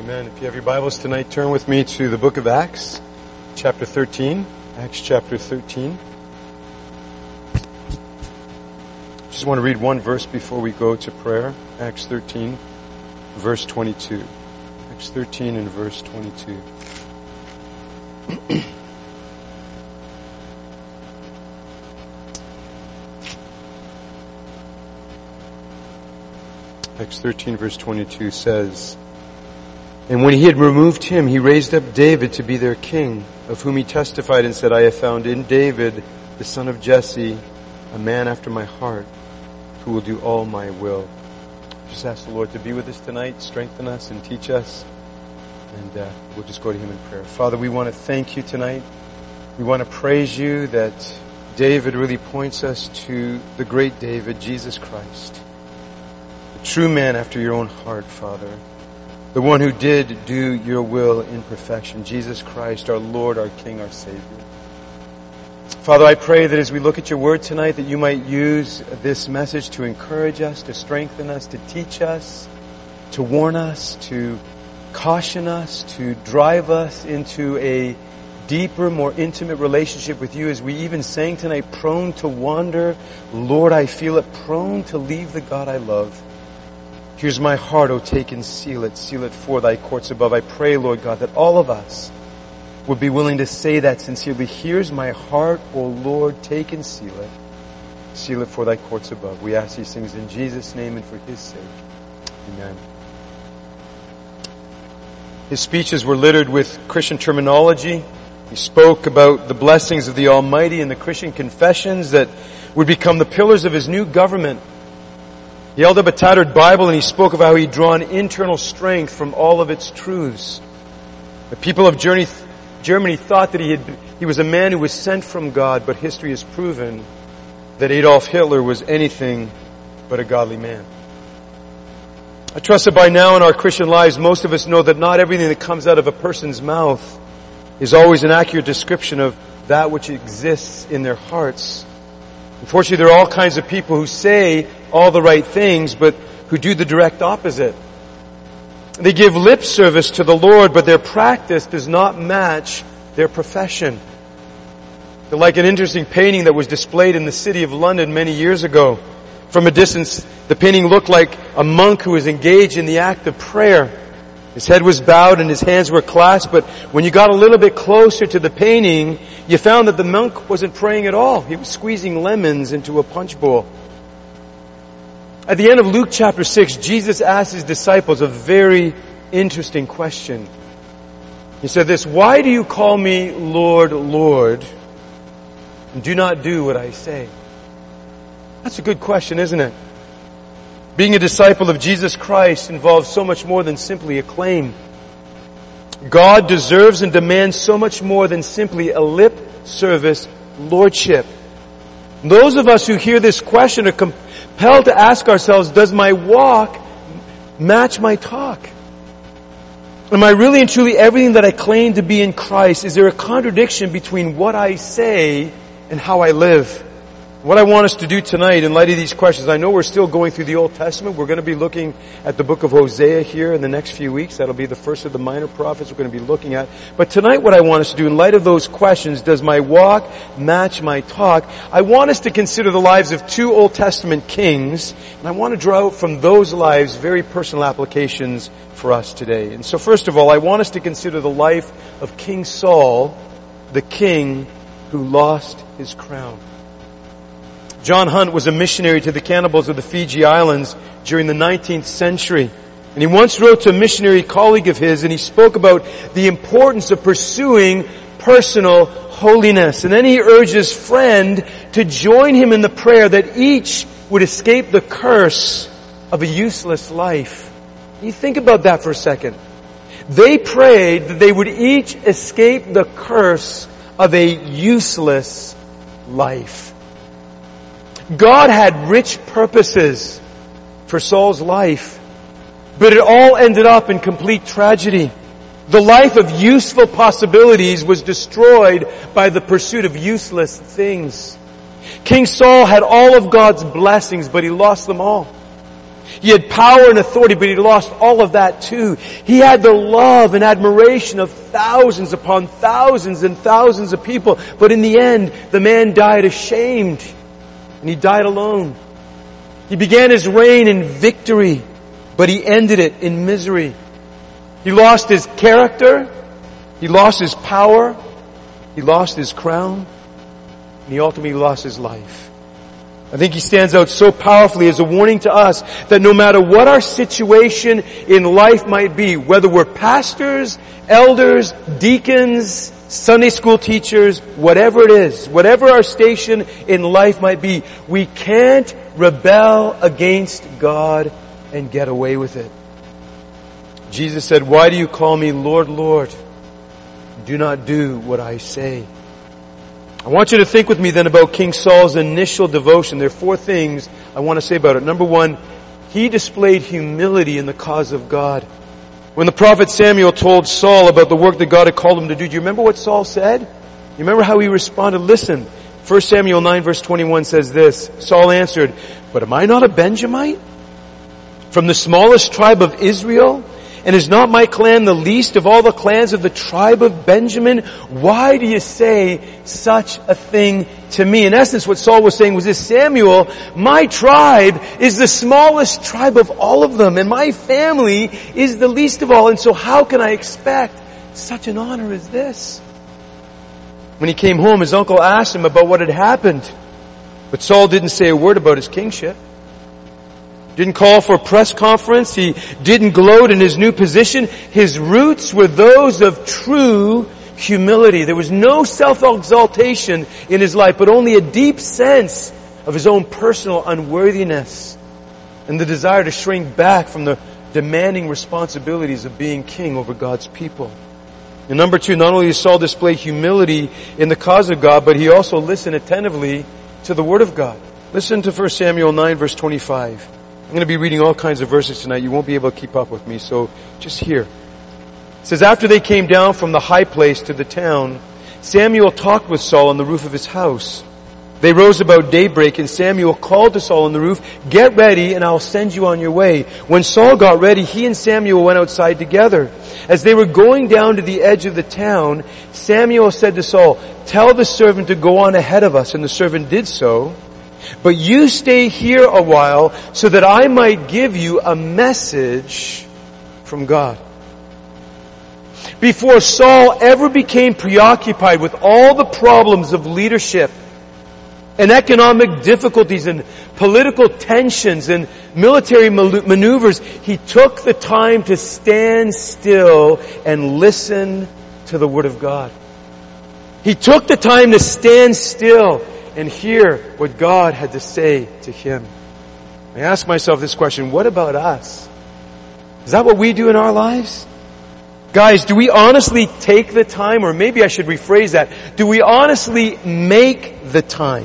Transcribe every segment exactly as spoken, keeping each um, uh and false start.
Amen. If you have your Bibles tonight, turn with me to the book of Acts, chapter thirteen. Acts chapter thirteen. Just want to read one verse before we go to prayer. Acts thirteen, verse twenty-two. Acts thirteen and verse twenty-two. Acts thirteen, verse twenty-two says, "And when he had removed him, he raised up David to be their king, of whom he testified and said, I have found in David, the son of Jesse, a man after my heart, who will do all my will." Just ask the Lord to be with us tonight, strengthen us and teach us. And uh, we'll just go to him in prayer. Father, we want to thank you tonight. We want to praise you that David really points us to the great David, Jesus Christ. The true man after your own heart, Father. The one who did do your will in perfection. Jesus Christ, our Lord, our King, our Savior. Father, I pray that as we look at your word tonight, that you might use this message to encourage us, to strengthen us, to teach us, to warn us, to caution us, to drive us into a deeper, more intimate relationship with you. As we even sang tonight, prone to wander. Lord, I feel it, prone to leave the God I love. Here's my heart, O take and seal it. Seal it for thy courts above. I pray, Lord God, that all of us would be willing to say that sincerely. Here's my heart, O Lord, take and seal it. Seal it for thy courts above. We ask these things in Jesus' name and for his sake. Amen. His speeches were littered with Christian terminology. He spoke about the blessings of the Almighty and the Christian confessions that would become the pillars of his new government. He held up a tattered Bible and he spoke of how he'd drawn internal strength from all of its truths. The people of Germany, Germany thought that he, had, he was a man who was sent from God, but history has proven that Adolf Hitler was anything but a godly man. I trust that by now in our Christian lives, most of us know that not everything that comes out of a person's mouth is always an accurate description of that which exists in their hearts. Unfortunately, there are all kinds of people who say all the right things, but who do the direct opposite. They give lip service to the Lord, but their practice does not match their profession. They're like an interesting painting that was displayed in the city of London many years ago. From a distance, the painting looked like a monk who was engaged in the act of prayer. His head was bowed and his hands were clasped, but when you got a little bit closer to the painting, you found that the monk wasn't praying at all. He was squeezing lemons into a punch bowl. At the end of Luke chapter six, Jesus asked his disciples a very interesting question. He said this, "Why do you call me Lord, Lord, and do not do what I say?" That's a good question, isn't it? Being a disciple of Jesus Christ involves so much more than simply a claim. God deserves and demands so much more than simply a lip service lordship. Those of us who hear this question are compelled to ask ourselves, does my walk match my talk? Am I really and truly everything that I claim to be in Christ? Is there a contradiction between what I say and how I live? What I want us to do tonight in light of these questions, I know we're still going through the Old Testament. We're going to be looking at the book of Hosea here in the next few weeks. That'll be the first of the minor prophets we're going to be looking at. But tonight what I want us to do in light of those questions, does my walk match my talk? I want us to consider the lives of two Old Testament kings, and I want to draw out from those lives very personal applications for us today. And so first of all, I want us to consider the life of King Saul, the king who lost his crown. John Hunt was a missionary to the cannibals of the Fiji Islands during the nineteenth century. And he once wrote to a missionary colleague of his and he spoke about the importance of pursuing personal holiness. And then he urged his friend to join him in the prayer that each would escape the curse of a useless life. You think about that for a second. They prayed that they would each escape the curse of a useless life. God had rich purposes for Saul's life, but it all ended up in complete tragedy. The life of useful possibilities was destroyed by the pursuit of useless things. King Saul had all of God's blessings, but he lost them all. He had power and authority, but he lost all of that too. He had the love and admiration of thousands upon thousands and thousands of people. But in the end, the man died ashamed. And he died alone. He began his reign in victory, but he ended it in misery. He lost his character. He lost his power. He lost his crown. And he ultimately lost his life. I think he stands out so powerfully as a warning to us that no matter what our situation in life might be, whether we're pastors, elders, deacons, Sunday school teachers, whatever it is, whatever our station in life might be, we can't rebel against God and get away with it. Jesus said, "Why do you call me Lord, Lord? Do not do what I say." I want you to think with me then about King Saul's initial devotion. There are four things I want to say about it. Number one, he displayed humility in the cause of God. When the prophet Samuel told Saul about the work that God had called him to do, do you remember what Saul said? You remember how he responded? Listen, First Samuel nine verse twenty-one says this. Saul answered, "But am I not a Benjamite? From the smallest tribe of Israel? And is not my clan the least of all the clans of the tribe of Benjamin? Why do you say such a thing to me?" In essence, what Saul was saying was this: Samuel, my tribe is the smallest tribe of all of them, and my family is the least of all. And so how can I expect such an honor as this? When he came home, his uncle asked him about what had happened. But Saul didn't say a word about his kingship. Didn't call for a press conference. He didn't gloat in his new position. His roots were those of true humility. There was no self-exaltation in his life, but only a deep sense of his own personal unworthiness and the desire to shrink back from the demanding responsibilities of being king over God's people. And number two, not only did Saul display humility in the cause of God, but he also listened attentively to the Word of God. Listen to First Samuel nine verse twenty-five. I'm going to be reading all kinds of verses tonight. You won't be able to keep up with me, so just hear. It says, "After they came down from the high place to the town, Samuel talked with Saul on the roof of his house. They rose about daybreak, and Samuel called to Saul on the roof, 'Get ready, and I'll send you on your way.' When Saul got ready, he and Samuel went outside together. As they were going down to the edge of the town, Samuel said to Saul, 'Tell the servant to go on ahead of us.' And the servant did so. 'But you stay here a while so that I might give you a message from God.'" Before Saul ever became preoccupied with all the problems of leadership and economic difficulties and political tensions and military maneuvers, he took the time to stand still and listen to the Word of God. He took the time to stand still and hear what God had to say to him. I ask myself this question: what about us? Is that what we do in our lives? Guys, do we honestly take the time, or maybe I should rephrase that, do we honestly make the time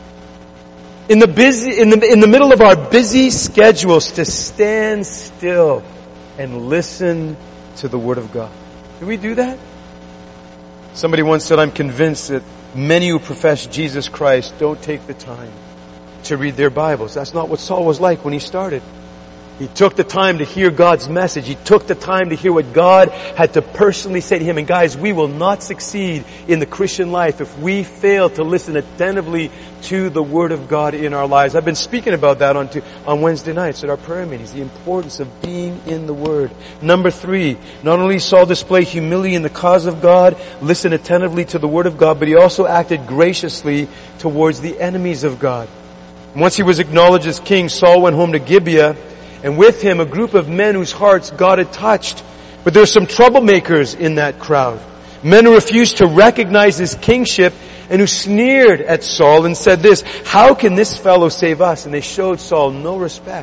in the busy, in the, in the middle of our busy schedules to stand still and listen to the Word of God? Do we do that? Somebody once said, "I'm convinced that many who profess Jesus Christ don't take the time to read their Bibles." That's not what Saul was like when he started. He took the time to hear God's message. He took the time to hear what God had to personally say to him. And guys, we will not succeed in the Christian life if we fail to listen attentively to the Word of God in our lives. I've been speaking about that on, to, on Wednesday nights at our prayer meetings, the importance of being in the Word. Number three, not only did Saul display humility in the cause of God, listen attentively to the Word of God, but he also acted graciously towards the enemies of God. Once he was acknowledged as king, Saul went home to Gibeah, and with him a group of men whose hearts God had touched. But there were some troublemakers in that crowd. Men who refused to recognize his kingship and who sneered at Saul and said this: "How can this fellow save us?" And they showed Saul no respect.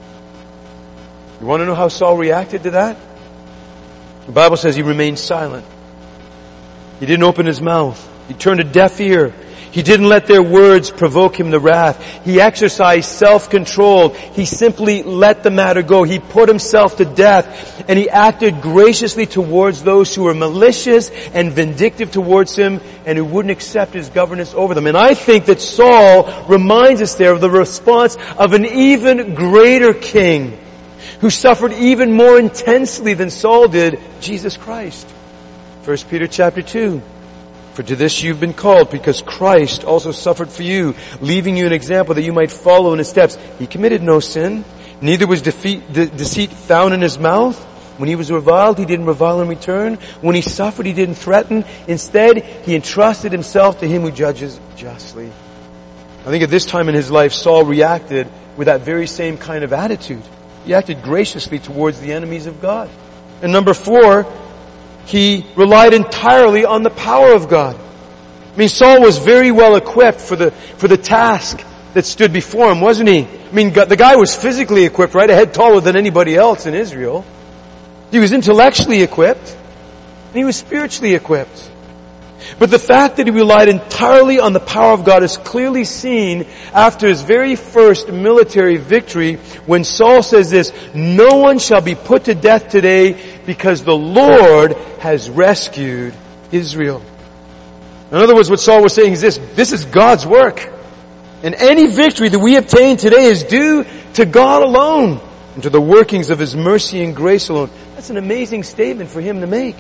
You want to know how Saul reacted to that? The Bible says he remained silent. He didn't open his mouth. He turned a deaf ear. He didn't let their words provoke him to wrath. He exercised self-control. He simply let the matter go. He put himself to death. and he acted graciously towards those who were malicious and vindictive towards him and who wouldn't accept his governance over them. And I think that Saul reminds us there of the response of an even greater king who suffered even more intensely than Saul did, Jesus Christ. First Peter chapter two. For to this you've been called, because Christ also suffered for you, leaving you an example that you might follow in his steps. He committed no sin, neither was defeat, de- deceit found in his mouth. When he was reviled, he didn't revile in return. When he suffered, he didn't threaten. Instead, he entrusted himself to him who judges justly. I think at this time in his life, Saul reacted with that very same kind of attitude. He acted graciously towards the enemies of God. And number four, he relied entirely on the power of God. I mean, Saul was very well equipped for the, for the task that stood before him, wasn't he? I mean, the guy was physically equipped, right? A head taller than anybody else in Israel. He was intellectually equipped. And he was spiritually equipped. But the fact that he relied entirely on the power of God is clearly seen after his very first military victory when Saul says this, "No one shall be put to death today because the Lord has rescued Israel." In other words, what Saul was saying is this, this is God's work. And any victory that we obtain today is due to God alone and to the workings of his mercy and grace alone. That's an amazing statement for him to make.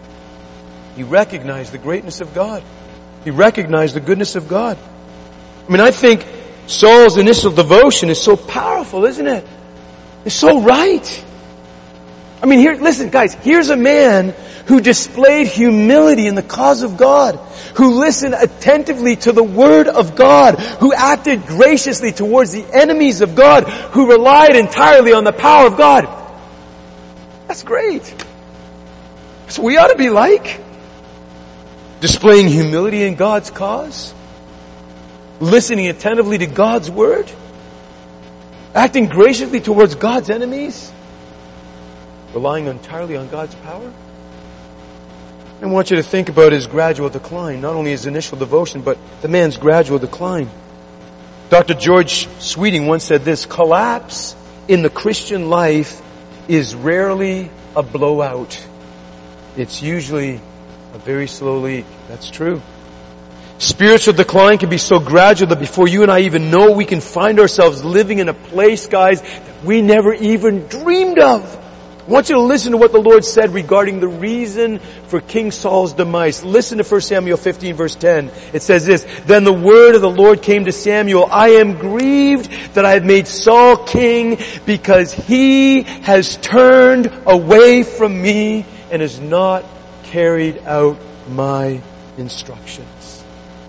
He recognized the greatness of God. He recognized the goodness of God. I mean, I think Saul's initial devotion is so powerful, isn't it? It's so right. I mean, here, listen guys, here's a man who displayed humility in the cause of God, who listened attentively to the Word of God, who acted graciously towards the enemies of God, who relied entirely on the power of God. That's great. That's what we ought to be like. Displaying humility in God's cause, listening attentively to God's Word, acting graciously towards God's enemies, relying entirely on God's power. I want you to think about his gradual decline, not only his initial devotion, but the man's gradual decline. Doctor George Sweeting once said this, "Collapse in the Christian life is rarely a blowout. It's usually a very slow leak." That's true. Spiritual decline can be so gradual that before you and I even know, we can find ourselves living in a place, guys, that we never even dreamed of. I want you to listen to what the Lord said regarding the reason for King Saul's demise. Listen to First Samuel fifteen verse ten. It says this, "Then the word of the Lord came to Samuel, I am grieved that I have made Saul king because he has turned away from me and has not carried out my instructions.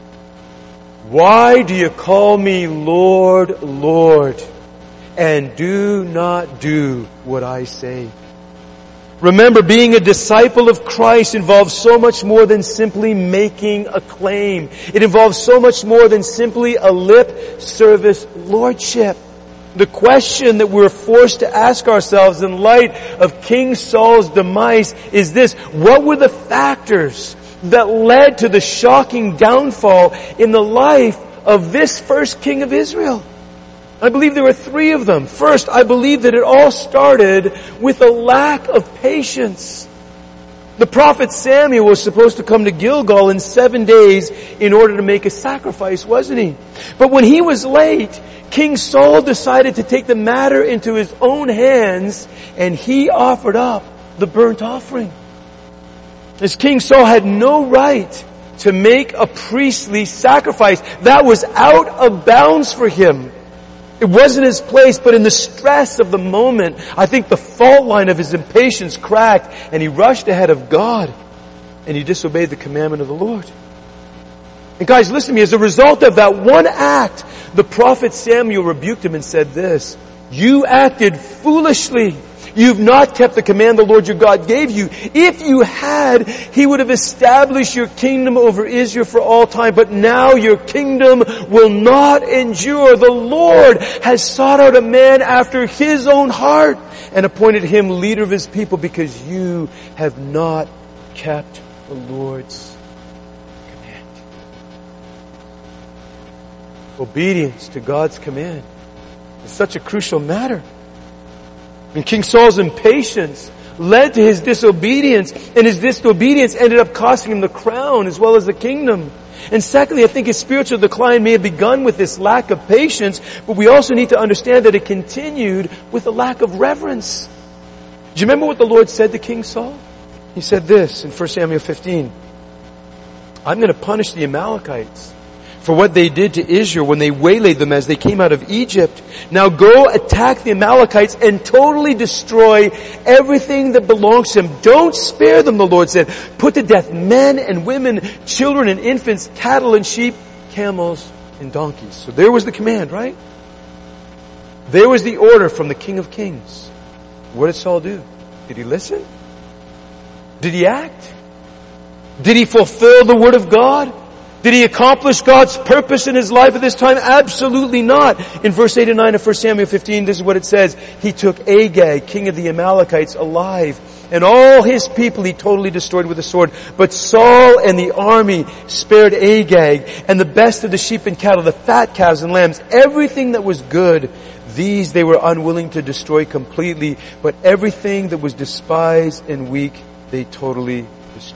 Why do you call me Lord, Lord, and do not do what I say?" Remember, being a disciple of Christ involves so much more than simply making a claim. It involves so much more than simply a lip service lordship. The question that we're forced to ask ourselves in light of King Saul's demise is this: what were the factors that led to the shocking downfall in the life of this first king of Israel? I believe there were three of them. First, I believe that it all started with a lack of patience. The prophet Samuel was supposed to come to Gilgal in seven days in order to make a sacrifice, wasn't he? But when he was late, King Saul decided to take the matter into his own hands, and he offered up the burnt offering. As King Saul had no right to make a priestly sacrifice. That was out of bounds for him. It wasn't his place, but in the stress of the moment, I think the fault line of his impatience cracked, and he rushed ahead of God, and he disobeyed the commandment of the Lord. And guys, listen to me, as a result of that one act, the prophet Samuel rebuked him and said this: "You acted foolishly. You've not kept the command the Lord your God gave you. If you had, He would have established your kingdom over Israel for all time. But now your kingdom will not endure. The Lord has sought out a man after His own heart and appointed him leader of His people because you have not kept the Lord's command." Obedience to God's command is such a crucial matter. And King Saul's impatience led to his disobedience, and his disobedience ended up costing him the crown as well as the kingdom. And secondly, I think his spiritual decline may have begun with this lack of patience, but we also need to understand that it continued with a lack of reverence. Do you remember what the Lord said to King Saul? He said this in First Samuel fifteen. I'm going to punish the Amalekites for what they did to Israel when they waylaid them as they came out of Egypt. Now go attack the Amalekites and totally destroy everything that belongs to them. Don't spare them, the Lord said. Put to death men and women, children and infants, cattle and sheep, camels and donkeys. So there was the command, right? There was the order from the King of Kings. What did Saul do? Did he listen? Did he act? Did he fulfill the Word of God? Did he accomplish God's purpose in his life at this time? Absolutely not. In verse eight and nine of First Samuel fifteen, this is what it says. He took Agag, king of the Amalekites, alive, and all his people he totally destroyed with the sword. But Saul and the army spared Agag, and the best of the sheep and cattle, the fat calves and lambs, everything that was good. These they were unwilling to destroy completely, but everything that was despised and weak, they totally destroyed.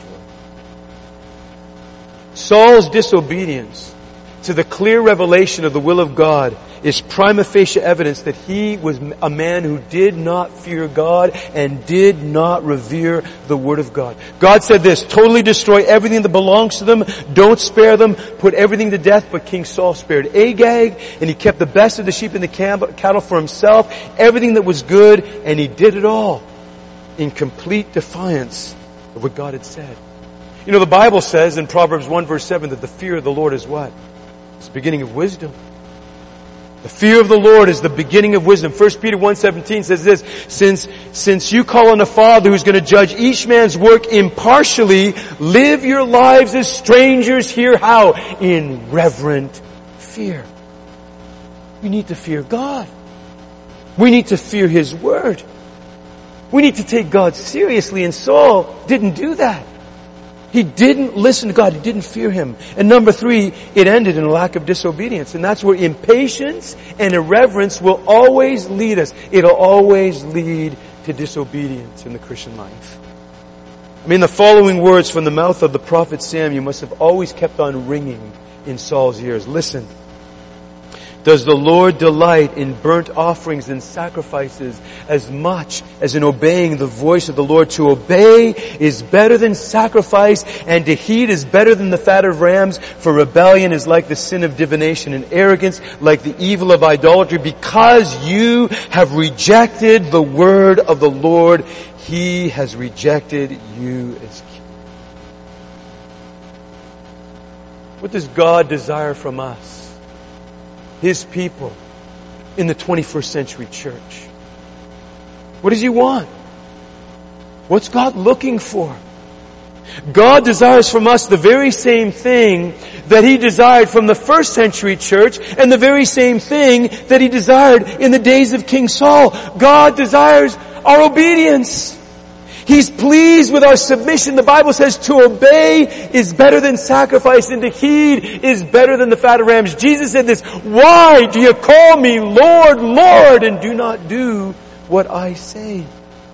Saul's disobedience to the clear revelation of the will of God is prima facie evidence that he was a man who did not fear God and did not revere the Word of God. God said this, totally destroy everything that belongs to them, don't spare them, put everything to death, but King Saul spared Agag, and he kept the best of the sheep and the cattle for himself, everything that was good, and he did it all in complete defiance of what God had said. You know, the Bible says in Proverbs one verse seven that the fear of the Lord is what? It's the beginning of wisdom. The fear of the Lord is the beginning of wisdom. First Peter one seventeen says this, since, since you call on a Father who's going to judge each man's work impartially, live your lives as strangers here. How? In reverent fear. We need to fear God. We need to fear His Word. We need to take God seriously, and Saul didn't do that. He didn't listen to God. He didn't fear Him. And number three, it ended in a lack of disobedience. And that's where impatience and irreverence will always lead us. It'll always lead to disobedience in the Christian life. I mean, the following words from the mouth of the prophet Samuel must have always kept on ringing in Saul's ears. Listen. Does the Lord delight in burnt offerings and sacrifices as much as in obeying the voice of the Lord? To obey is better than sacrifice, and to heed is better than the fat of rams, for rebellion is like the sin of divination, and arrogance like the evil of idolatry. Because you have rejected the word of the Lord, He has rejected you as king. What does God desire from us, His people, in the twenty-first century church? What does He want? What's God looking for? God desires from us the very same thing that He desired from the first century church, and the very same thing that He desired in the days of King Saul. God desires our obedience. He's pleased with our submission. The Bible says to obey is better than sacrifice, and to heed is better than the fat of rams. Jesus said this, why do you call me Lord, Lord, and do not do what I say?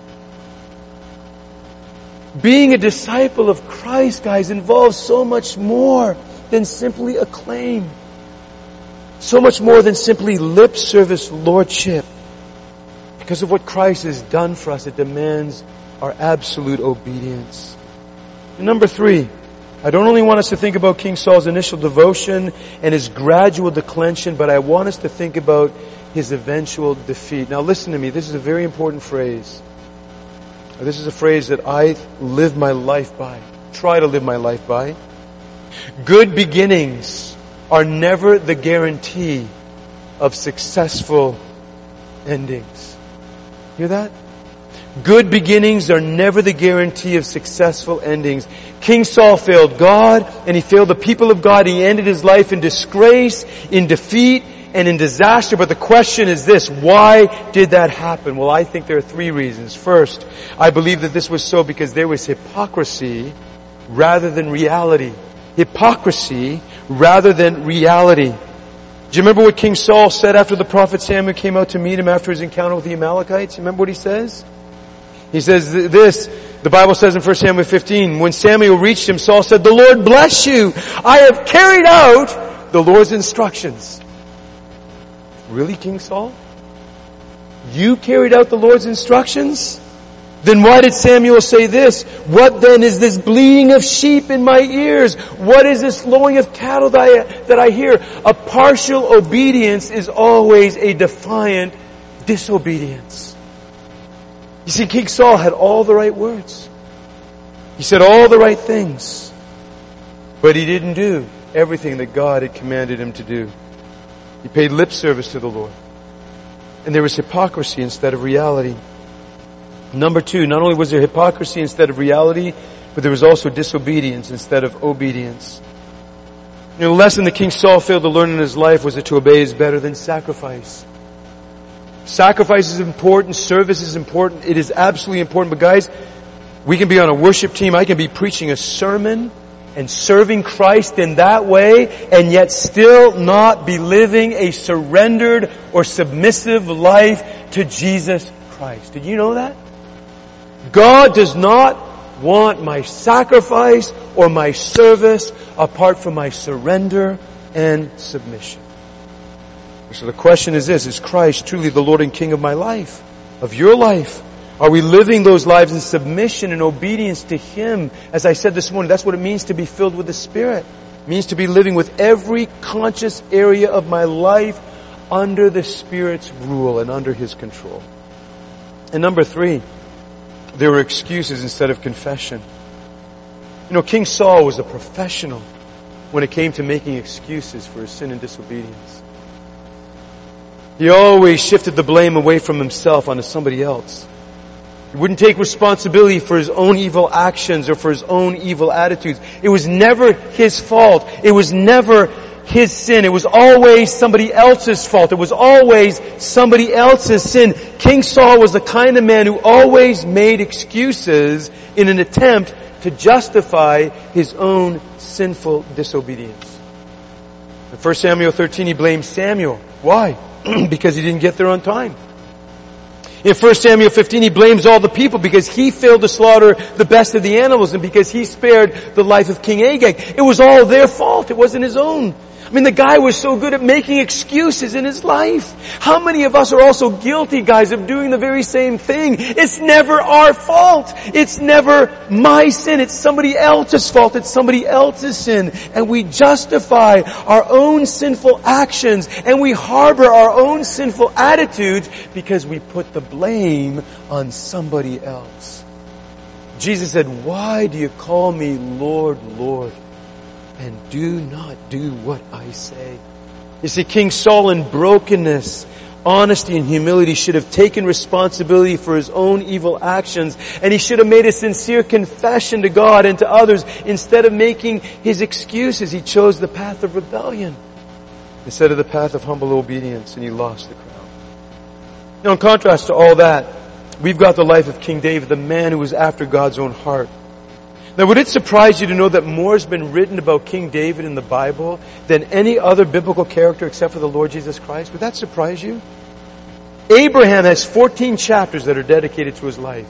Being a disciple of Christ, guys, involves so much more than simply acclaim. So much more than simply lip service lordship. Because of what Christ has done for us, it demands our absolute obedience. And number three, I don't only want us to think about King Saul's initial devotion and his gradual declension, but I want us to think about his eventual defeat. Now listen to me, this is a very important phrase. This is a phrase that I live my life by, try to live my life by. Good beginnings are never the guarantee of successful endings. Hear that? Good beginnings are never the guarantee of successful endings. King Saul failed God, and he failed the people of God. He ended his life in disgrace, in defeat, and in disaster. But the question is this, why did that happen? Well, I think there are three reasons. First, I believe that this was so because there was hypocrisy rather than reality. Hypocrisy rather than reality. Do you remember what King Saul said after the prophet Samuel came out to meet him after his encounter with the Amalekites? You remember what he says? He says this, the Bible says in First Samuel fifteen, when Samuel reached him, Saul said, "The Lord bless you. I have carried out the Lord's instructions." Really, King Saul? You carried out the Lord's instructions? Then why did Samuel say this? "What then is this bleating of sheep in my ears? What is this lowing of cattle that I, that I hear?" A partial obedience is always a defiant disobedience. You see, King Saul had all the right words. He said all the right things. But he didn't do everything that God had commanded him to do. He paid lip service to the Lord. And there was hypocrisy instead of reality. Number two, not only was there hypocrisy instead of reality, but there was also disobedience instead of obedience. You know, the lesson that King Saul failed to learn in his life was that to obey is better than sacrifice. Sacrifice is important, service is important, it is absolutely important. But guys, we can be on a worship team, I can be preaching a sermon and serving Christ in that way, and yet still not be living a surrendered or submissive life to Jesus Christ. Did you know that? God does not want my sacrifice or my service apart from my surrender and submission. So the question is this, is Christ truly the Lord and King of my life, of your life? Are we living those lives in submission and obedience to Him? As I said this morning, that's what it means to be filled with the Spirit. It means to be living with every conscious area of my life under the Spirit's rule and under His control. And number three, there were excuses instead of confession. You know, King Saul was a professional when it came to making excuses for his sin and disobedience. He always shifted the blame away from himself onto somebody else. He wouldn't take responsibility for his own evil actions or for his own evil attitudes. It was never his fault. It was never his sin. It was always somebody else's fault. It was always somebody else's sin. King Saul was the kind of man who always made excuses in an attempt to justify his own sinful disobedience. In First Samuel thirteen, he blamed Samuel. Why? Because he didn't get there on time. In First Samuel fifteen, he blames all the people because he failed to slaughter the best of the animals and because he spared the life of King Agag. It was all their fault. It wasn't his own. I mean, the guy was so good at making excuses in his life. How many of us are also guilty, guys, of doing the very same thing? It's never our fault. It's never my sin. It's somebody else's fault. It's somebody else's sin. And we justify our own sinful actions and we harbor our own sinful attitudes because we put the blame on somebody else. Jesus said, "Why do you call me Lord, Lord, and do not do what I say?" You see, King Saul in brokenness, honesty, and humility should have taken responsibility for his own evil actions, and he should have made a sincere confession to God and to others. Instead of making his excuses, he chose the path of rebellion instead of the path of humble obedience, and he lost the crown. Now, in contrast to all that, we've got the life of King David, the man who was after God's own heart. Now, would it surprise you to know that more has been written about King David in the Bible than any other biblical character except for the Lord Jesus Christ? Would that surprise you? Abraham has fourteen chapters that are dedicated to his life.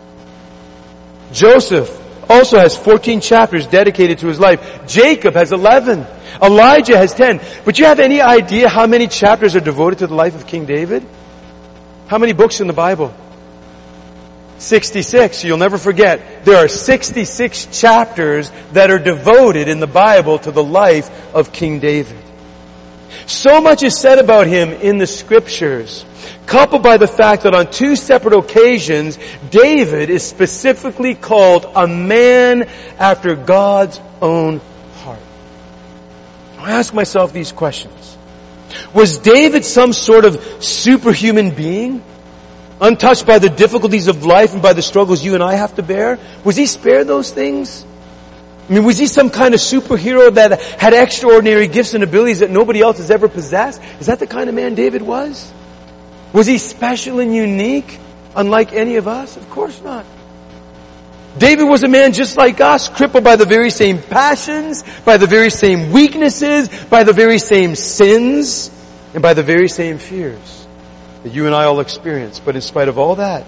Joseph also has fourteen chapters dedicated to his life. Jacob has eleven. Elijah has ten. But do you have any idea how many chapters are devoted to the life of King David? How many books in the Bible? sixty-six. You'll never forget. There are sixty-six chapters that are devoted in the Bible to the life of King David. So much is said about him in the Scriptures, coupled by the fact that on two separate occasions, David is specifically called a man after God's own heart. I ask myself these questions. Was David some sort of superhuman being? Untouched by the difficulties of life and by the struggles you and I have to bear? Was he spared those things? I mean, was he some kind of superhero that had extraordinary gifts and abilities that nobody else has ever possessed? Is that the kind of man David was? Was he special and unique, unlike any of us? Of course not. David was a man just like us, crippled by the very same passions, by the very same weaknesses, by the very same sins, and by the very same fears that you and I all experience. But in spite of all that,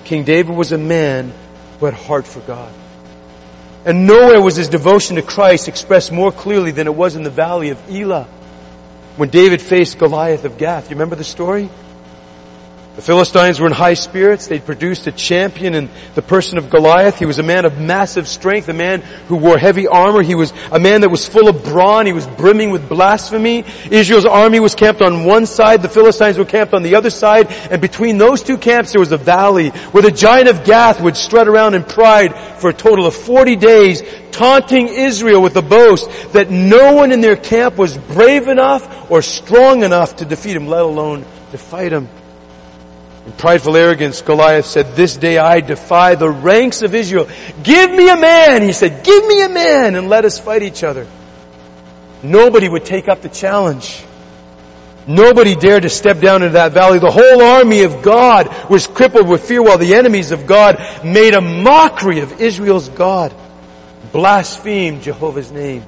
King David was a man who had a heart for God. And nowhere was his devotion to Christ expressed more clearly than it was in the valley of Elah, when David faced Goliath of Gath. You remember the story? The Philistines were in high spirits. They'd produced a champion in the person of Goliath. He was a man of massive strength, a man who wore heavy armor. He was a man that was full of brawn. He was brimming with blasphemy. Israel's army was camped on one side. The Philistines were camped on the other side. And between those two camps there was a valley where the giant of Gath would strut around in pride for a total of forty days, taunting Israel with the boast that no one in their camp was brave enough or strong enough to defeat him, let alone to fight him. In prideful arrogance, Goliath said, "This day I defy the ranks of Israel. Give me a man," he said, "give me a man and let us fight each other." Nobody would take up the challenge. Nobody dared to step down into that valley. The whole army of God was crippled with fear while the enemies of God made a mockery of Israel's God, blasphemed Jehovah's name.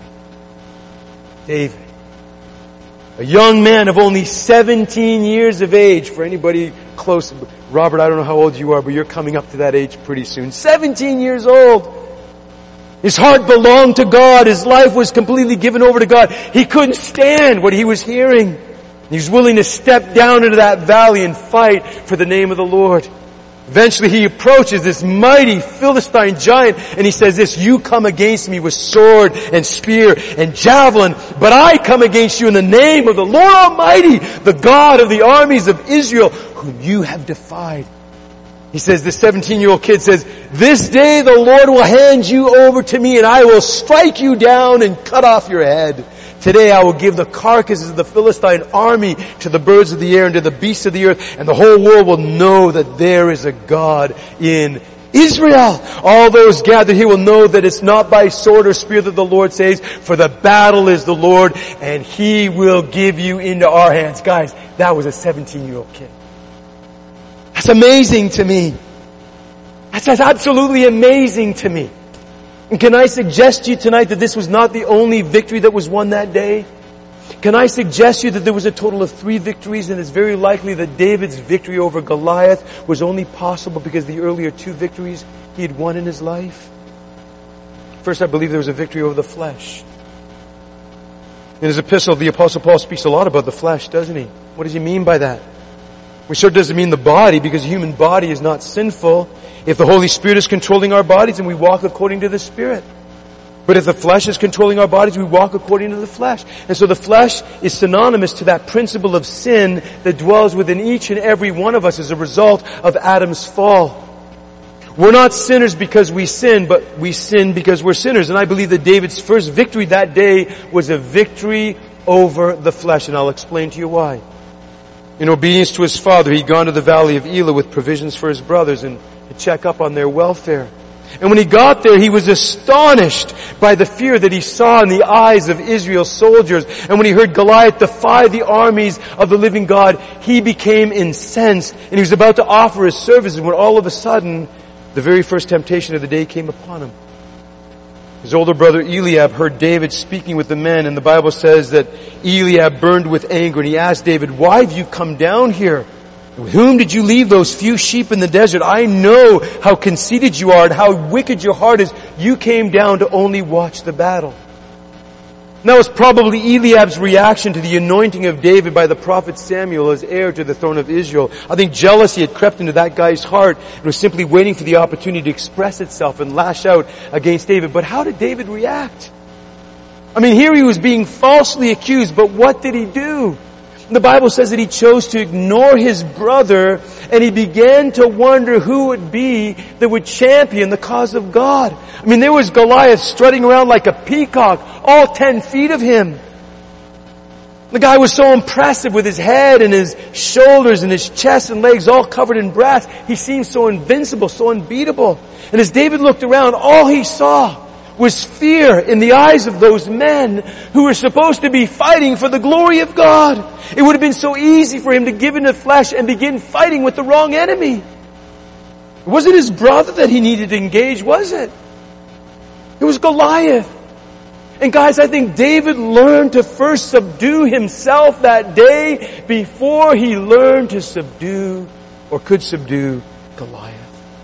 David, a young man of only seventeen years of age, for anybody close. Robert, I don't know how old you are, but you're coming up to that age pretty soon. seventeen years old. His heart belonged to God. His life was completely given over to God. He couldn't stand what he was hearing. He was willing to step down into that valley and fight for the name of the Lord. Eventually he approaches this mighty Philistine giant and he says this, "You come against me with sword and spear and javelin, but I come against you in the name of the Lord Almighty, the God of the armies of Israel, whom you have defied." He says, this seventeen-year-old kid says, "This day the Lord will hand you over to me and I will strike you down and cut off your head. Today I will give the carcasses of the Philistine army to the birds of the air and to the beasts of the earth, and the whole world will know that there is a God in Israel. All those gathered here will know that it's not by sword or spear that the Lord saves, for the battle is the Lord, and He will give you into our hands." Guys, that was a seventeen-year-old kid. That's amazing to me. That's, that's absolutely amazing to me. And can I suggest to you tonight that this was not the only victory that was won that day? Can I suggest to you that there was a total of three victories, and it's very likely that David's victory over Goliath was only possible because the earlier two victories he had won in his life? First, I believe there was a victory over the flesh. In his epistle, the Apostle Paul speaks a lot about the flesh, doesn't he? What does he mean by that? Well, sure doesn't mean the body, because the human body is not sinful if the Holy Spirit is controlling our bodies and we walk according to the Spirit. But if the flesh is controlling our bodies, we walk according to the flesh. And so the flesh is synonymous to that principle of sin that dwells within each and every one of us as a result of Adam's fall. We're not sinners because we sin, but we sin because we're sinners. And I believe that David's first victory that day was a victory over the flesh. And I'll explain to you why. In obedience to his father, he'd gone to the valley of Elah with provisions for his brothers and to check up on their welfare. And when he got there, he was astonished by the fear that he saw in the eyes of Israel's soldiers. And when he heard Goliath defy the armies of the living God, he became incensed. And he was about to offer his services when all of a sudden, the very first temptation of the day came upon him. His older brother Eliab heard David speaking with the men, and the Bible says that Eliab burned with anger, and he asked David, "Why have you come down here? With whom did you leave those few sheep in the desert? I know how conceited you are and how wicked your heart is. You came down to only watch the battle." And that was probably Eliab's reaction to the anointing of David by the prophet Samuel as heir to the throne of Israel. I think jealousy had crept into that guy's heart and was simply waiting for the opportunity to express itself and lash out against David. But how did David react? I mean, here he was being falsely accused, but what did he do? The Bible says that he chose to ignore his brother, and he began to wonder who it would be that would champion the cause of God. I mean, there was Goliath strutting around like a peacock, all ten feet of him. The guy was so impressive with his head and his shoulders and his chest and legs all covered in brass. He seemed so invincible, so unbeatable. And as David looked around, all he saw was fear in the eyes of those men who were supposed to be fighting for the glory of God. It would have been so easy for him to give in to flesh and begin fighting with the wrong enemy. It wasn't his brother that he needed to engage, was it? It was Goliath. And guys, I think David learned to first subdue himself that day before he learned to subdue or could subdue Goliath.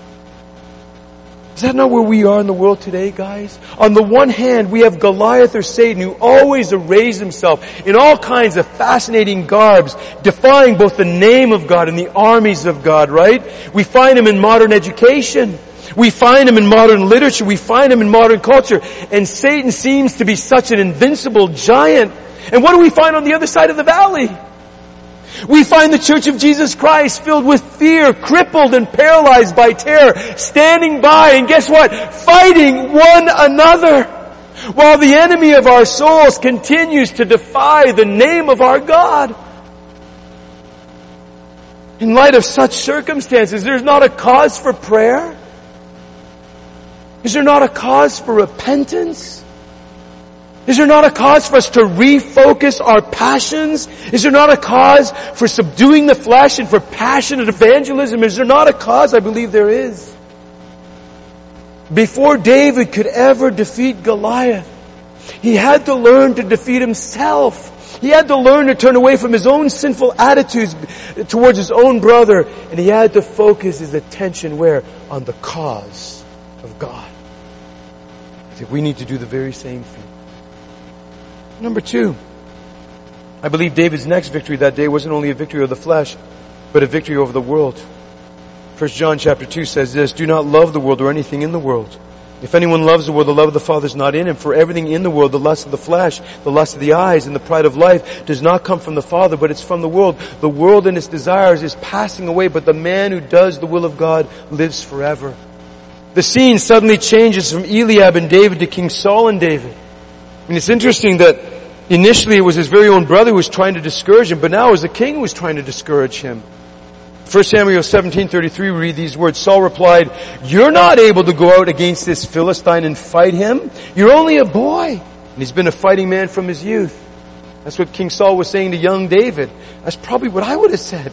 Is that not where we are in the world today, guys? On the one hand, we have Goliath or Satan who always arrays himself in all kinds of fascinating garbs, defying both the name of God and the armies of God, right? We find him in modern education. We find him in modern literature. We find him in modern culture. And Satan seems to be such an invincible giant. And what do we find on the other side of the valley? We find the Church of Jesus Christ filled with fear, crippled and paralyzed by terror, standing by and guess what? Fighting one another. While the enemy of our souls continues to defy the name of our God. In light of such circumstances, there's not a cause for prayer? Is there not a cause for repentance? Is there not a cause for us to refocus our passions? Is there not a cause for subduing the flesh and for passionate evangelism? Is there not a cause? I believe there is. Before David could ever defeat Goliath, he had to learn to defeat himself. He had to learn to turn away from his own sinful attitudes towards his own brother, and he had to focus his attention where? On the cause of God. I think we need to do the very same thing. Number two, I believe David's next victory that day wasn't only a victory of the flesh, but a victory over the world. First John chapter two says this, do not love the world or anything in the world. If anyone loves the world, the love of the Father is not in him. For everything in the world, the lust of the flesh, the lust of the eyes, and the pride of life, does not come from the Father, but it's from the world. The world and its desires is passing away, but the man who does the will of God lives forever. The scene suddenly changes from Eliab and David to King Saul and David. And it's interesting that initially it was his very own brother who was trying to discourage him, but now it was the king who was trying to discourage him. First Samuel seventeen thirty-three, we read these words, Saul replied, you're not able to go out against this Philistine and fight him. You're only a boy. And he's been a fighting man from his youth. That's what King Saul was saying to young David. That's probably what I would have said.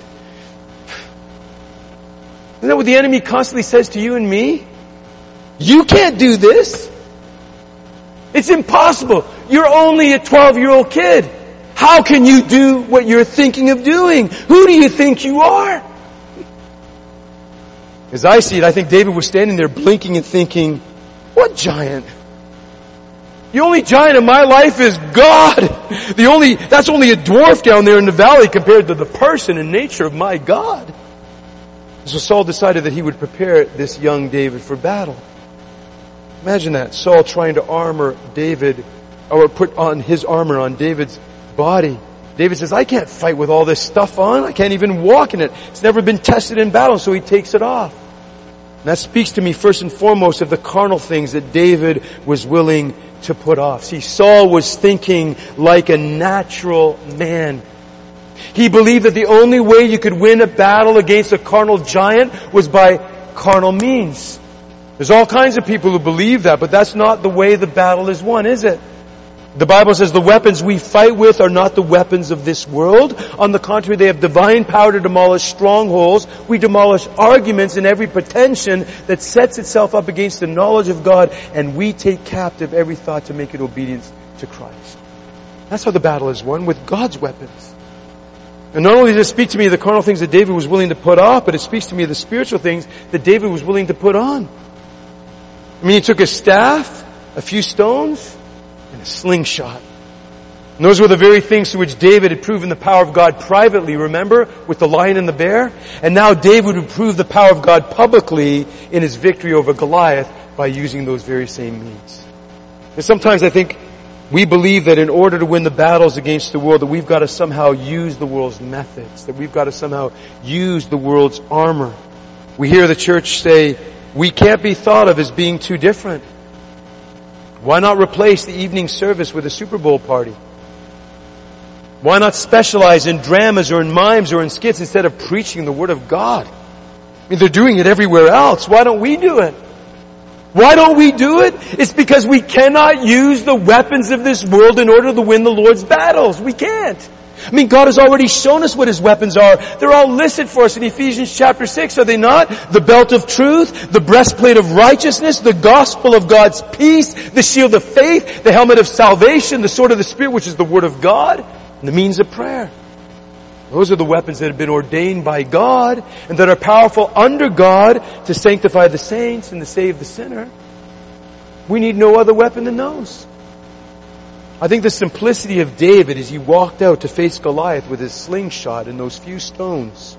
Isn't that what the enemy constantly says to you and me? You can't do this. It's impossible. You're only a twelve-year-old kid. How can you do what you're thinking of doing? Who do you think you are? As I see it, I think David was standing there blinking and thinking, what giant? The only giant in my life is God. The only, that's only a dwarf down there in the valley compared to the person and nature of my God. So Saul decided that he would prepare this young David for battle. Imagine that, Saul trying to armor David, or put on his armor on David's body. David says, I can't fight with all this stuff on. I can't even walk in it. It's never been tested in battle, so he takes it off. And that speaks to me first and foremost of the carnal things that David was willing to put off. See, Saul was thinking like a natural man. He believed that the only way you could win a battle against a carnal giant was by carnal means. There's all kinds of people who believe that, but that's not the way the battle is won, is it? The Bible says the weapons we fight with are not the weapons of this world. On the contrary, they have divine power to demolish strongholds. We demolish arguments and every pretension that sets itself up against the knowledge of God, and we take captive every thought to make it obedience to Christ. That's how the battle is won, with God's weapons. And not only does it speak to me of the carnal things that David was willing to put off, but it speaks to me of the spiritual things that David was willing to put on. I mean, he took a staff, a few stones, and a slingshot. And those were the very things to which David had proven the power of God privately, remember, with the lion and the bear? And now David would prove the power of God publicly in his victory over Goliath by using those very same means. And sometimes I think we believe that in order to win the battles against the world, that we've got to somehow use the world's methods, that we've got to somehow use the world's armor. We hear the church say, we can't be thought of as being too different. Why not replace the evening service with a Super Bowl party? Why not specialize in dramas or in mimes or in skits instead of preaching the Word of God? I mean, they're doing it everywhere else. Why don't we do it? Why don't we do it? It's because we cannot use the weapons of this world in order to win the Lord's battles. We can't. I mean, God has already shown us what His weapons are. They're all listed for us in Ephesians chapter six, are they not? The belt of truth, the breastplate of righteousness, the gospel of God's peace, the shield of faith, the helmet of salvation, the sword of the Spirit, which is the Word of God, and the means of prayer. Those are the weapons that have been ordained by God and that are powerful under God to sanctify the saints and to save the sinner. We need no other weapon than those. I think the simplicity of David as he walked out to face Goliath with his slingshot and those few stones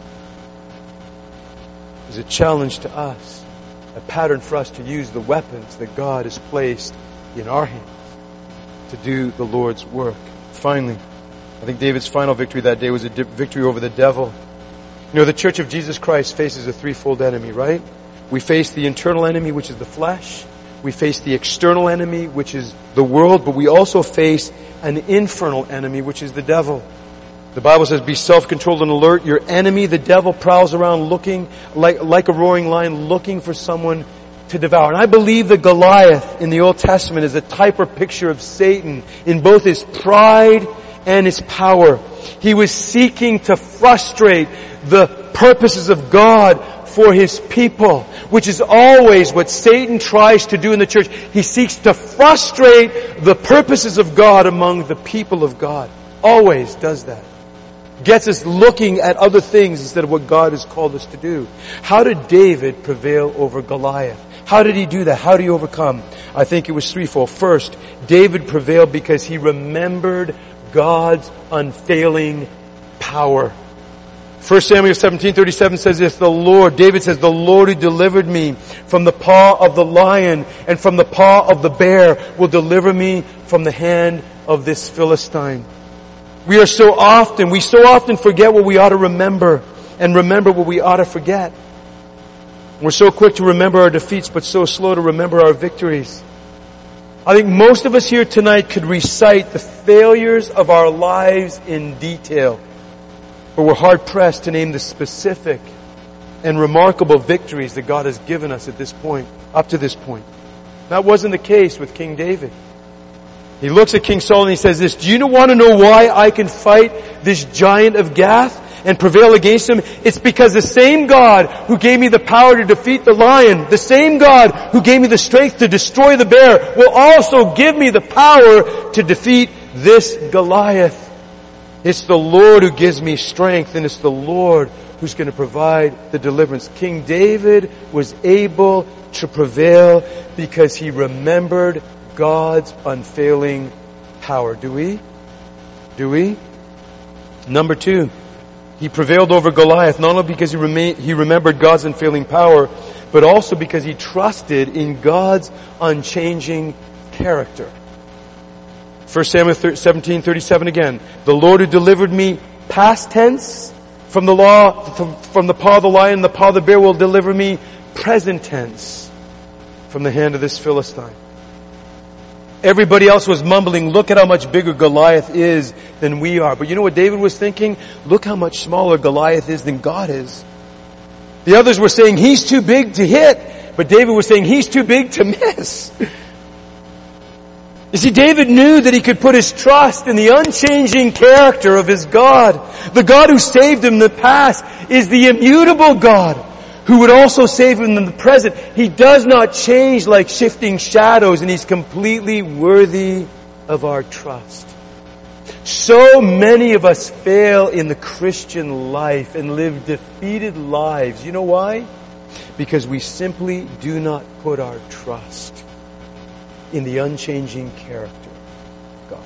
is a challenge to us, a pattern for us to use the weapons that God has placed in our hands to do the Lord's work. Finally, I think David's final victory that day was a di- victory over the devil. You know, the Church of Jesus Christ faces a threefold enemy, right? We face the internal enemy, which is the flesh. We face the external enemy, which is the world, but we also face an infernal enemy, which is the devil. The Bible says, be self-controlled and alert. Your enemy, the devil, prowls around looking like, like a roaring lion, looking for someone to devour. And I believe that Goliath in the Old Testament is a type or picture of Satan in both his pride and his power. He was seeking to frustrate the purposes of God for His people, which is always what Satan tries to do in the church. He seeks to frustrate the purposes of God among the people of God. Always does that. Gets us looking at other things instead of what God has called us to do. How did David prevail over Goliath? How did he do that? How did he overcome? I think it was threefold. First, David prevailed because he remembered God's unfailing power. First Samuel seventeen thirty-seven says this, the Lord, David says, the Lord who delivered me from the paw of the lion and from the paw of the bear will deliver me from the hand of this Philistine. We are so often, we so often forget what we ought to remember and remember what we ought to forget. We're so quick to remember our defeats but so slow to remember our victories. I think most of us here tonight could recite the failures of our lives in detail. But we're hard-pressed to name the specific and remarkable victories that God has given us at this point, up to this point. That wasn't the case with King David. He looks at King Saul and he says this, do you want to know why I can fight this giant of Gath and prevail against him? It's because the same God who gave me the power to defeat the lion, the same God who gave me the strength to destroy the bear, will also give me the power to defeat this Goliath. It's the Lord who gives me strength, and it's the Lord who's going to provide the deliverance. King David was able to prevail because he remembered God's unfailing power. Do we? Do we? Number two, he prevailed over Goliath not only because he, remained, he remembered God's unfailing power, but also because he trusted in God's unchanging character. First Samuel seventeen thirty-seven again. The Lord who delivered me, past tense, from the law, from, from the paw of the lion, the paw of the bear will deliver me, present tense, from the hand of this Philistine. Everybody else was mumbling, look at how much bigger Goliath is than we are. But you know what David was thinking? Look how much smaller Goliath is than God is. The others were saying, he's too big to hit. But David was saying, he's too big to miss. You see, David knew that he could put his trust in the unchanging character of his God. The God who saved him in the past is the immutable God who would also save him in the present. He does not change like shifting shadows, and He's completely worthy of our trust. So many of us fail in the Christian life and live defeated lives. You know why? Because we simply do not put our trust in the unchanging character of God.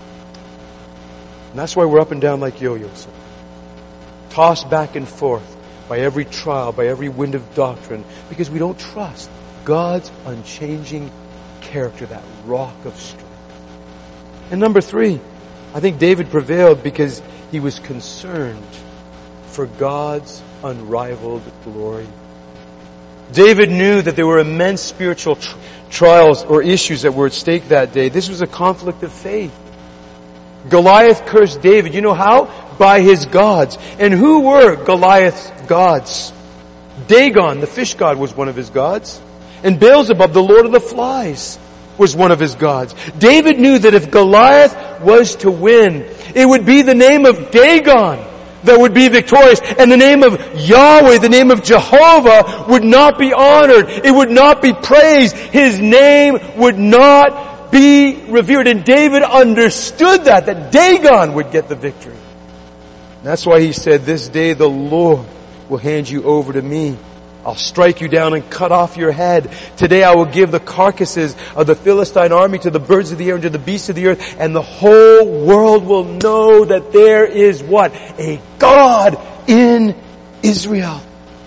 And that's why we're up and down like yo-yos. Tossed back and forth by every trial, by every wind of doctrine, because we don't trust God's unchanging character, that rock of strength. And number three, I think David prevailed because he was concerned for God's unrivaled glory. David knew that there were immense spiritual tr- trials or issues that were at stake that day. This was a conflict of faith. Goliath cursed David. You know how? By his gods. And who were Goliath's gods? Dagon, the fish god, was one of his gods. And Beelzebub, the lord of the flies, was one of his gods. David knew that if Goliath was to win, it would be the name of Dagon that would be victorious, and the name of Yahweh, the name of Jehovah, would not be honored. It would not be praised. His name would not be revered. And David understood that, that Dagon would get the victory. That's why he said, this day the Lord will hand you over to me. I'll strike you down and cut off your head. Today I will give the carcasses of the Philistine army to the birds of the air and to the beasts of the earth, and the whole world will know that there is what? A God in Israel.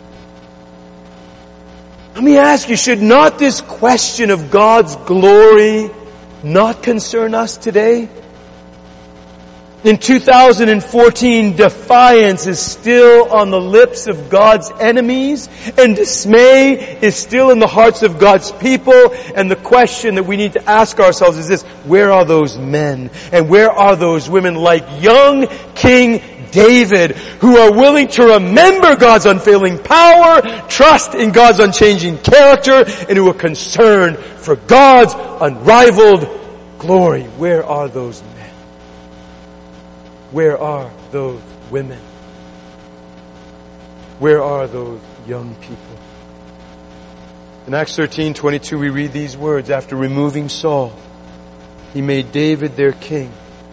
Let me ask you, should not this question of God's glory not concern us today? In two thousand fourteen, defiance is still on the lips of God's enemies, and dismay is still in the hearts of God's people. And the question that we need to ask ourselves is this: where are those men and where are those women like young King David, who are willing to remember God's unfailing power, trust in God's unchanging character, and who are concerned for God's unrivaled glory? Where are those men? Where are those women? Where are those young people? In Acts thirteen twenty-two we read these words: after removing Saul, he made David their king.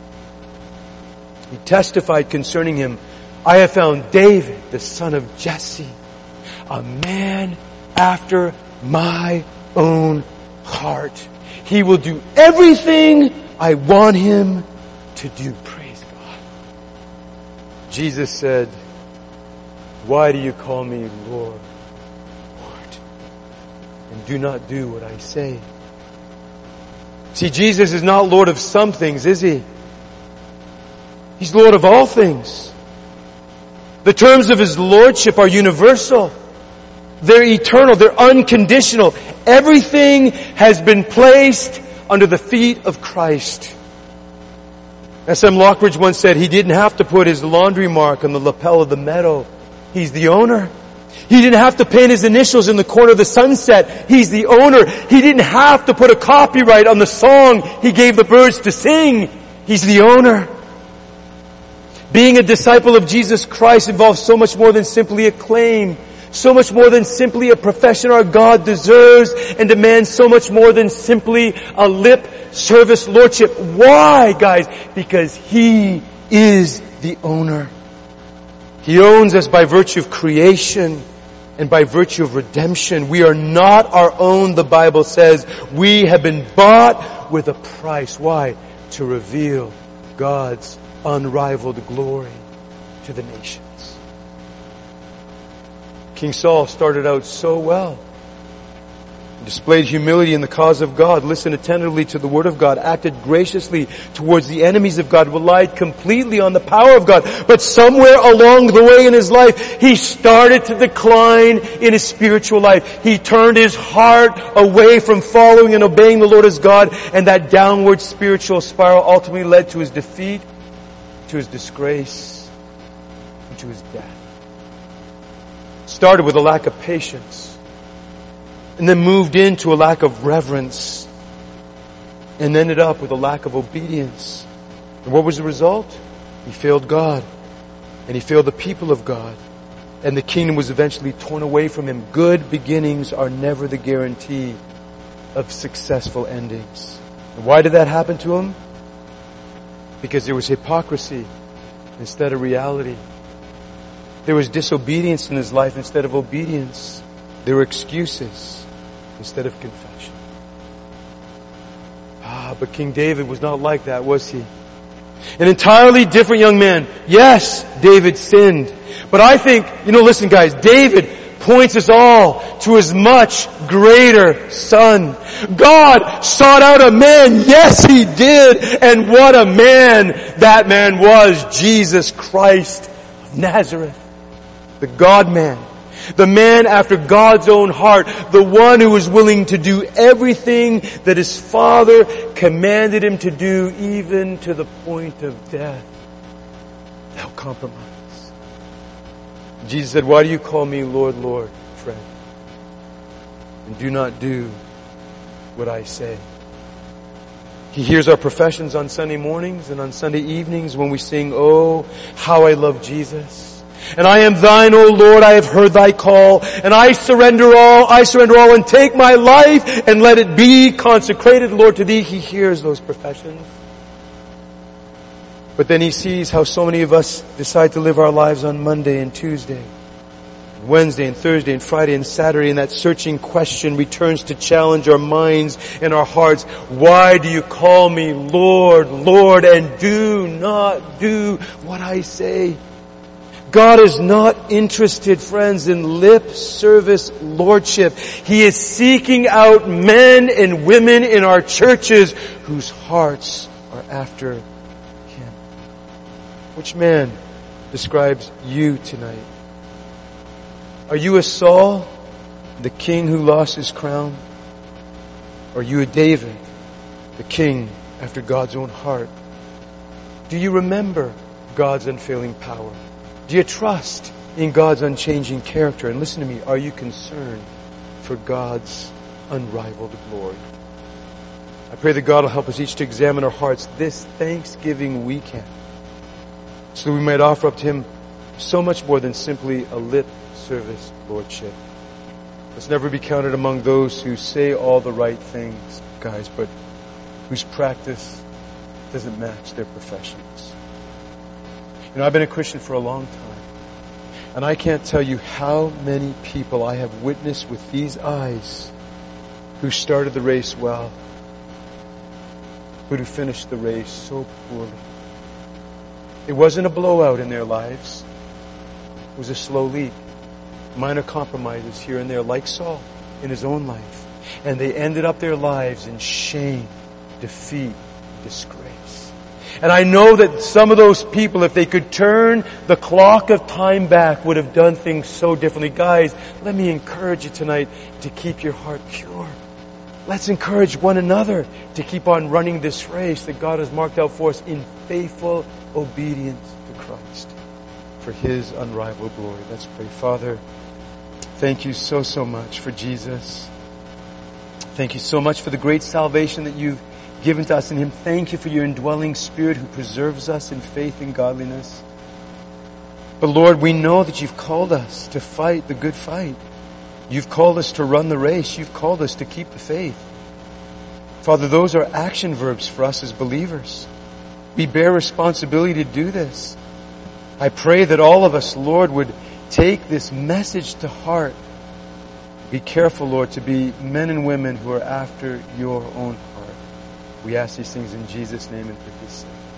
He testified concerning him, I have found David, the son of Jesse, a man after my own heart. He will do everything I want him to do. Praise God. Jesus said, why do you call me Lord, Lord, and do not do what I say? See, Jesus is not Lord of some things, is He? He's Lord of all things. The terms of His Lordship are universal. They're eternal. They're unconditional. Everything has been placed under the feet of Christ. S M Lockridge once said he didn't have to put his laundry mark on the lapel of the meadow. He's the owner. He didn't have to paint his initials in the corner of the sunset. He's the owner. He didn't have to put a copyright on the song He gave the birds to sing. He's the owner. Being a disciple of Jesus Christ involves so much more than simply a claim, so much more than simply a profession our God deserves, and demands so much more than simply a lip service lordship. Why, guys? Because He is the owner. He owns us by virtue of creation and by virtue of redemption. We are not our own, the Bible says. We have been bought with a price. Why? To reveal God's unrivaled glory to the nations. King Saul started out so well. He displayed humility in the cause of God, listened attentively to the Word of God, acted graciously towards the enemies of God, relied completely on the power of God. But somewhere along the way in his life, he started to decline in his spiritual life. He turned his heart away from following and obeying the Lord as God, and that downward spiritual spiral ultimately led to his defeat, to his disgrace, and to his death. Started with a lack of patience, and then moved into a lack of reverence, and ended up with a lack of obedience. And what was the result? He failed God, and he failed the people of God, and the kingdom was eventually torn away from him. Good beginnings are never the guarantee of successful endings. And why did that happen to him? Because there was hypocrisy instead of reality. There was disobedience in his life instead of obedience. There were excuses instead of confession. Ah, but King David was not like that, was he? An entirely different young man. Yes, David sinned. But I think, you know, listen guys, David points us all to His much greater Son. God sought out a man. Yes, He did. And what a man that man was. Jesus Christ of Nazareth. The God-man. The man after God's own heart. The one who was willing to do everything that His Father commanded Him to do, even to the point of death. Without compromise. Jesus said, why do you call me Lord, Lord, friend? And do not do what I say. He hears our professions on Sunday mornings and on Sunday evenings when we sing, oh, how I love Jesus. And I am thine, O Lord, I have heard thy call. And I surrender all, I surrender all and take my life and let it be consecrated, Lord, to thee. He hears those professions. But then He sees how so many of us decide to live our lives on Monday and Tuesday, Wednesday and Thursday and Friday and Saturday, and that searching question returns to challenge our minds and our hearts. Why do you call me Lord, Lord, and do not do what I say? God is not interested, friends, in lip service lordship. He is seeking out men and women in our churches whose hearts are after Him. Which man describes you tonight? Are you a Saul, the king who lost his crown? Or are you a David, the king after God's own heart? Do you remember God's unfailing power? Do you trust in God's unchanging character? And listen to me, are you concerned for God's unrivaled glory? I pray that God will help us each to examine our hearts this Thanksgiving weekend, so that we might offer up to Him so much more than simply a lip service lordship. Let's never be counted among those who say all the right things, guys, but whose practice doesn't match their professions. You know, I've been a Christian for a long time, and I can't tell you how many people I have witnessed with these eyes who started the race well, but who finished the race so poorly. It wasn't a blowout in their lives. It was a slow leak. Minor compromises here and there, like Saul in his own life. And they ended up their lives in shame, defeat, disgrace. And I know that some of those people, if they could turn the clock of time back, would have done things so differently. Guys, let me encourage you tonight to keep your heart pure. Let's encourage one another to keep on running this race that God has marked out for us in faithful obedience to Christ for His unrivaled glory. Let's pray. Father, thank you so, so much for Jesus. Thank you so much for the great salvation that you've given to us in Him. Thank you for your indwelling Spirit who preserves us in faith and godliness. But Lord, we know that you've called us to fight the good fight. You've called us to run the race. You've called us to keep the faith. Father, those are action verbs for us as believers. We bear responsibility to do this. I pray that all of us, Lord, would take this message to heart. Be careful, Lord, to be men and women who are after your own heart. We ask these things in Jesus' name and for His sake.